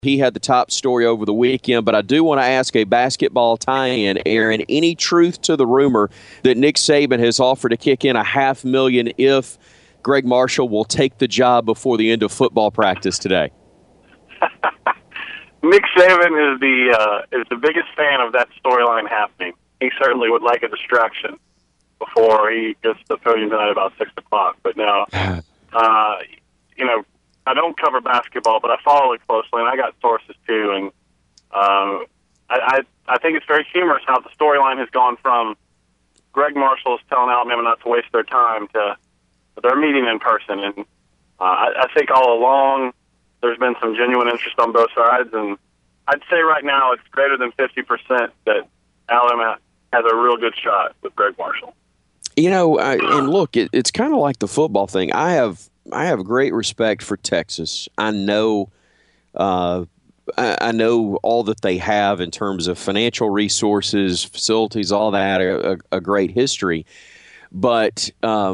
He had the top story over the weekend, but I do want to ask a basketball tie-in, Aaron. Any truth to the rumor that Nick Saban has offered to kick in $500,000 if Greg Marshall will take the job before the end of football practice today? Nick Saban is the biggest fan of that storyline happening. He certainly would like a distraction before he gets to the podium tonight about 6 o'clock. But no, I don't cover basketball, but I follow it closely, and I got sources too. And I think it's very humorous how the storyline has gone from Greg Marshall is telling Alabama not to waste their time to they're meeting in person. And I think all along there's been some genuine interest on both sides, and I'd say right now it's greater than 50% that Alabama has a real good shot with Greg Marshall. And look, it's kind of like the football thing. I have great respect for Texas. I know all that they have in terms of financial resources, facilities, all that, a great history. But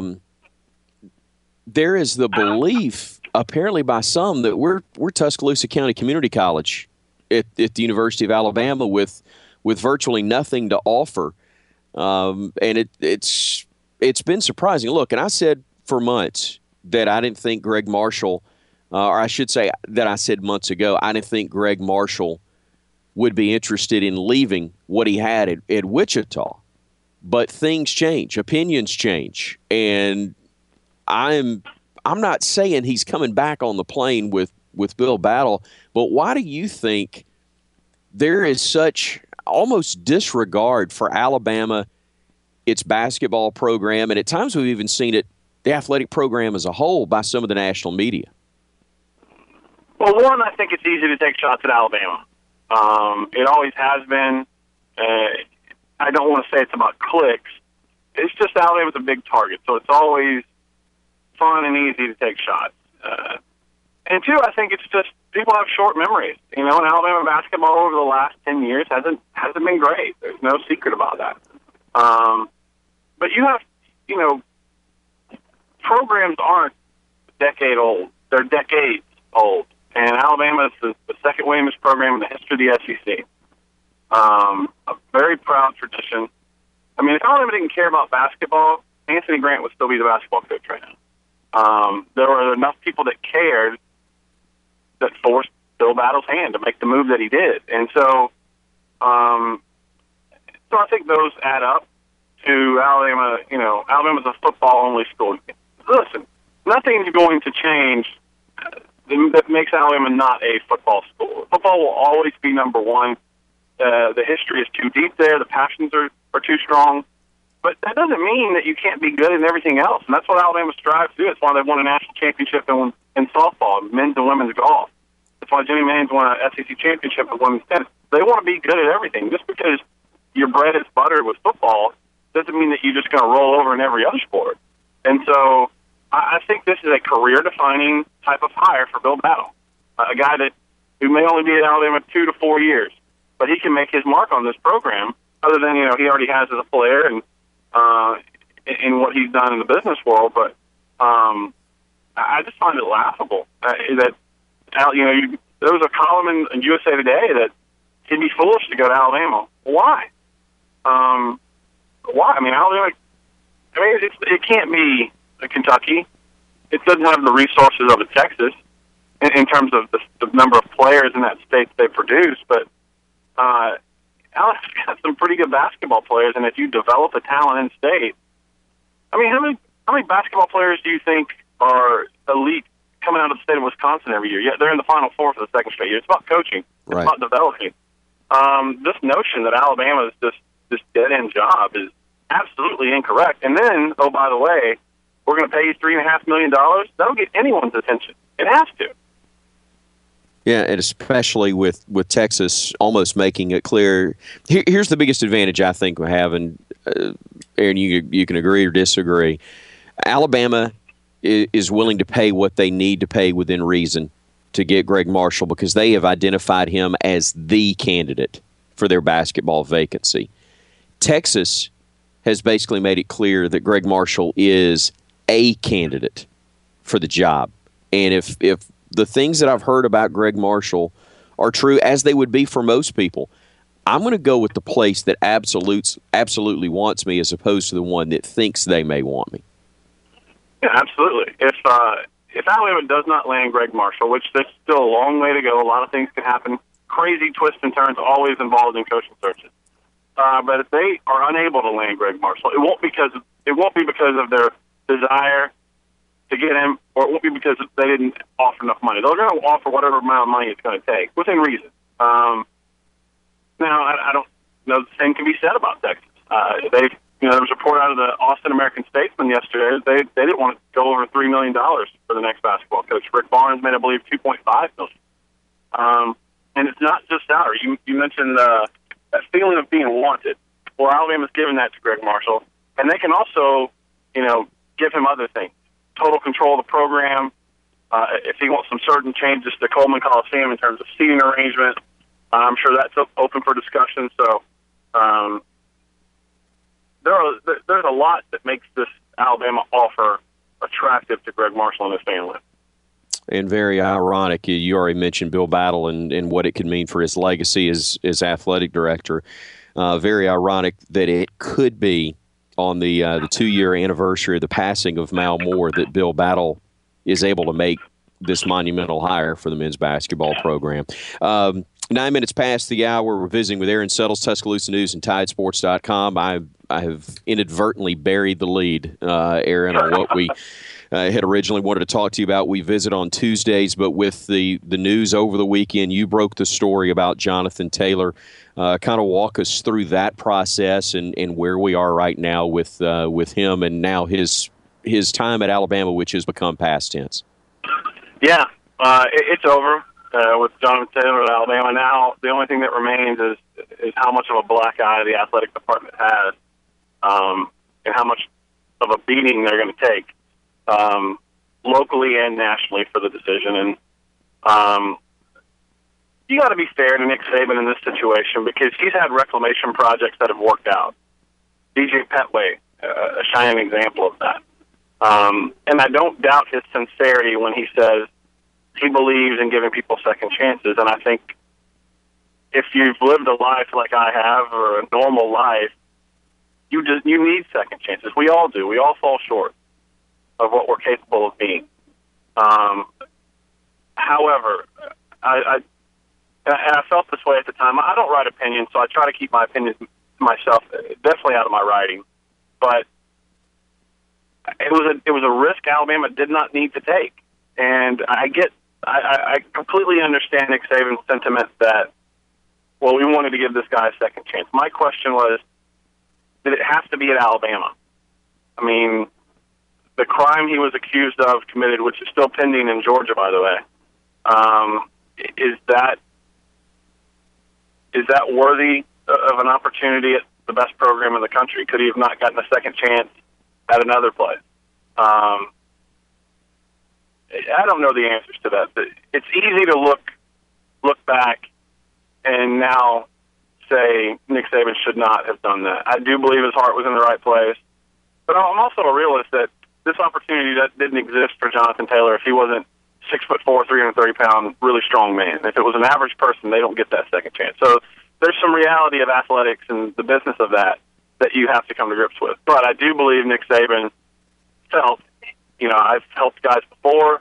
there is the belief, apparently by some, that we're Tuscaloosa County Community College at the University of Alabama with virtually nothing to offer. And it's been surprising. Look, and I said for months that I didn't think Greg Marshall, or I should say that I said months ago, I didn't think Greg Marshall would be interested in leaving what he had at Wichita. But things change, opinions change, and I'm not saying he's coming back on the plane with Bill Battle, but why do you think there is such almost disregard for Alabama, its basketball program, and at times we've even seen it, the athletic program as a whole, by some of the national media? Well, one, I think it's easy to take shots at Alabama. It always has been. I don't want to say it's about clicks. It's just Alabama's a big target, so it's always fun and easy to take shots. And two, I think it's just people have short memories. And Alabama basketball over the last 10 years hasn't been great. There's no secret about that. But you have, programs aren't a decade old. They're decades old. And Alabama is the second winningest program in the history of the SEC. A very proud tradition. I mean, if Alabama didn't care about basketball, Anthony Grant would still be the basketball coach right now. There were enough people that cared that forced Bill Battle's hand to make the move that he did. And so I think those add up to Alabama. Alabama's a football-only school. Listen, nothing's going to change that makes Alabama not a football school. Football will always be number one. The history is too deep there. The passions are too strong. But that doesn't mean that you can't be good in everything else. And that's what Alabama strives to do. That's why they've won a national championship in softball, men's and women's golf. That's why Jimmy Mann's won an SEC championship in women's tennis. They want to be good at everything. Just because your bread is buttered with football doesn't mean that you're just going to roll over in every other sport. And so I think this is a career-defining type of hire for Bill Battle, a guy who may only be at Alabama 2 to 4 years, but he can make his mark on this program. Other than he already has as a player and in what he's done in the business world. But I just find it laughable that there was a column in USA Today that he'd be foolish to go to Alabama. Why? Why? I mean, Alabama. It can't be Kentucky. It doesn't have the resources of a Texas in terms of the number of players in that state they produce. But Alabama's got some pretty good basketball players, and if you develop a talent in state, I mean, how many basketball players do you think are elite coming out of the state of Wisconsin every year? Yeah, they're in the Final Four for the second straight year. It's about coaching. It's about developing. This notion that Alabama is this dead-end job is absolutely incorrect. And then, oh, by the way, we're going to pay you $3.5 million. That'll get anyone's attention. It has to. Yeah, and especially with Texas almost making it clear. Here's the biggest advantage I think we have, and Aaron, you can agree or disagree. Alabama is willing to pay what they need to pay within reason to get Greg Marshall because they have identified him as the candidate for their basketball vacancy. Texas has basically made it clear that Greg Marshall is a candidate for the job. And if the things that I've heard about Greg Marshall are true, as they would be for most people. I'm going to go with the place that absolutely wants me as opposed to the one that thinks they may want me. Yeah, absolutely. If Alabama does not land Greg Marshall, which there's still a long way to go, a lot of things can happen, crazy twists and turns always involved in coaching searches. But if they are unable to land Greg Marshall, it won't be because of their desire to get him, or it won't be because they didn't offer enough money. They're going to offer whatever amount of money it's going to take, within reason. Now, I don't know the same can be said about Texas. There was a report out of the Austin American-Statesman yesterday. They didn't want to go over $3 million for the next basketball coach. Rick Barnes made, I believe, $2.5 million. And it's not just salary. You mentioned that feeling of being wanted. Well, Alabama's given that to Greg Marshall, and they can also, give him other things. Total control of the program. If he wants some certain changes to Coleman Coliseum in terms of seating arrangement, I'm sure that's open for discussion. So there's a lot that makes this Alabama offer attractive to Greg Marshall and his family. And very ironic, you already mentioned Bill Battle and what it could mean for his legacy as athletic director. Very ironic that it could be on the 2-year anniversary of the passing of Mal Moore that Bill Battle is able to make this monumental hire for the men's basketball program. 9 minutes past the hour. We're visiting with Aaron Settles, Tuscaloosa News and TideSports.com. I have inadvertently buried the lead, Aaron, on what we had originally wanted to talk to you about. We visit on Tuesdays, but with the news over the weekend, you broke the story about Jonathan Taylor. Kind of walk us through that process and where we are right now with him and now his time at Alabama, which has become past tense. Yeah, it's over with Jonathan Taylor at Alabama. Now the only thing that remains is how much of a black eye the athletic department has, and how much of a beating they're going to take, locally and nationally for the decision. And you got to be fair to Nick Saban in this situation because he's had reclamation projects that have worked out. DJ Petway, a shining example of that. And I don't doubt his sincerity when he says he believes in giving people second chances. And I think if you've lived a life like I have, or a normal life, you need second chances. We all do. We all fall short of what we're capable of being. However, I felt this way at the time. I don't write opinions, so I try to keep my opinions to myself, definitely out of my writing. But it was a risk Alabama did not need to take, and I completely understand Nick Saban's sentiment that, well, we wanted to give this guy a second chance. My question was, did it have to be at Alabama? I mean, the crime he was accused of committed, which is still pending in Georgia, by the way, is that worthy of an opportunity at the best program in the country? Could he have not gotten a second chance at another place? I don't know the answers to that. But it's easy to look back and now say Nick Saban should not have done that. I do believe his heart was in the right place. But I'm also a realist that this opportunity that didn't exist for Jonathan Taylor if he wasn't 6'4", 330-pound, really strong man. If it was an average person, they don't get that second chance. So there's some reality of athletics and the business of that you have to come to grips with. But I do believe Nick Saban felt, I've helped guys before.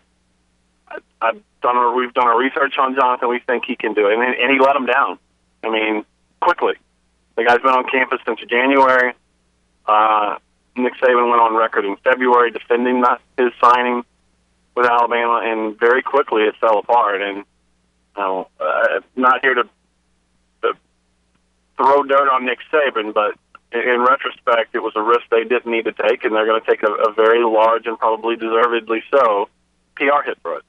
We've done our research on Jonathan. We think he can do it, and he let him down. I mean, quickly. The guy's been on campus since January. Nick Saban went on record in February defending his signing with Alabama, and very quickly it fell apart. And I'm not here to throw dirt on Nick Saban, but in retrospect, it was a risk they didn't need to take, and they're going to take a very large and probably deservedly so PR hit for it.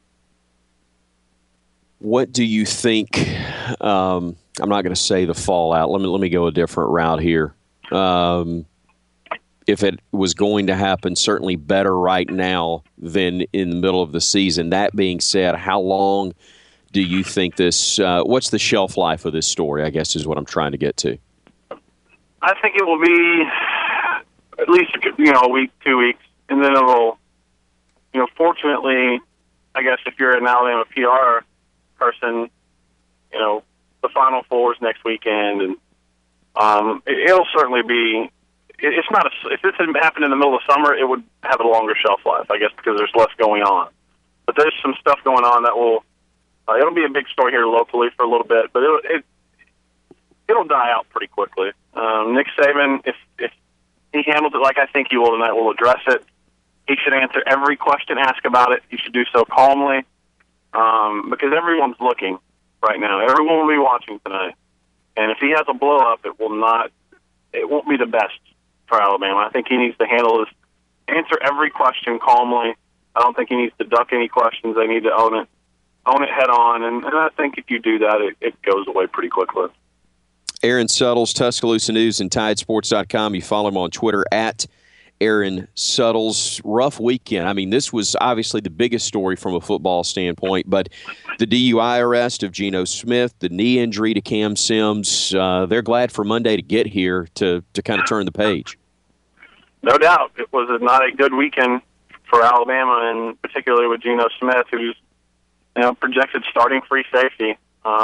What do you think? I'm not going to say the fallout. Let me go a different route here. If it was going to happen, certainly better right now than in the middle of the season. That being said, how long do you think this? What's the shelf life of this story? I guess is what I'm trying to get to. I think it will be at least a week, 2 weeks, and then it'll. Fortunately, I guess if you're an Alabama PR person, Final Fours next weekend, and it'll certainly be. It's not if this had happened in the middle of summer, it would have a longer shelf life, I guess, because there's less going on. But there's some stuff going on that will. It'll be a big story here locally for a little bit, but it'll die out pretty quickly. Nick Saban, if he handles it like I think he will tonight, will address it. He should answer every question asked about it. He should do so calmly, because everyone's looking right now. Everyone will be watching tonight, and if he has a blow up, it won't be the best for Alabama. I think he needs to answer every question calmly. I don't think he needs to duck any questions. They need to own it head on, and I think if you do that, it goes away pretty quickly. Aaron Suttles, Tuscaloosa News and Tidesports.com. You follow him on Twitter at Aaron Suttles. Rough weekend. I mean, this was obviously the biggest story from a football standpoint, but the DUI arrest of Geno Smith, the knee injury to Cam Sims, they're glad for Monday to get here to kind of turn the page. No doubt. It was not a good weekend for Alabama, and particularly with Geno Smith, who's projected starting free safety.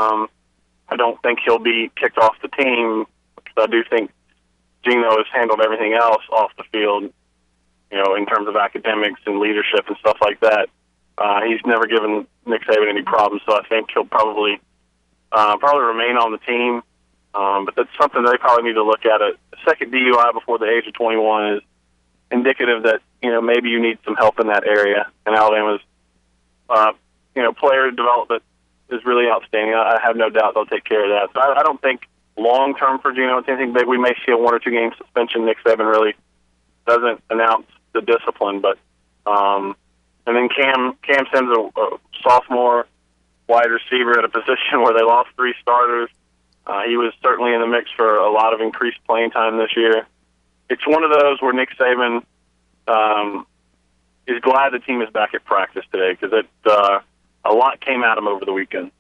I don't think he'll be kicked off the team, because I do think Geno has handled everything else off the field, in terms of academics and leadership and stuff like that. He's never given Nick Saban any problems, so I think he'll probably remain on the team. But that's something they probably need to look at. A second DUI before the age of 21 is indicative that, maybe you need some help in that area. And Alabama's, player development is really outstanding. I have no doubt they'll take care of that. So I don't think long-term for Geno it's anything big. We may see a 1 or 2 game suspension. Nick Saban really doesn't announce the discipline. But and then Cam Sims, a sophomore wide receiver at a position where they lost 3 starters. He was certainly in the mix for a lot of increased playing time this year. It's one of those where Nick Saban is glad the team is back at practice today, because a lot came at him over the weekend.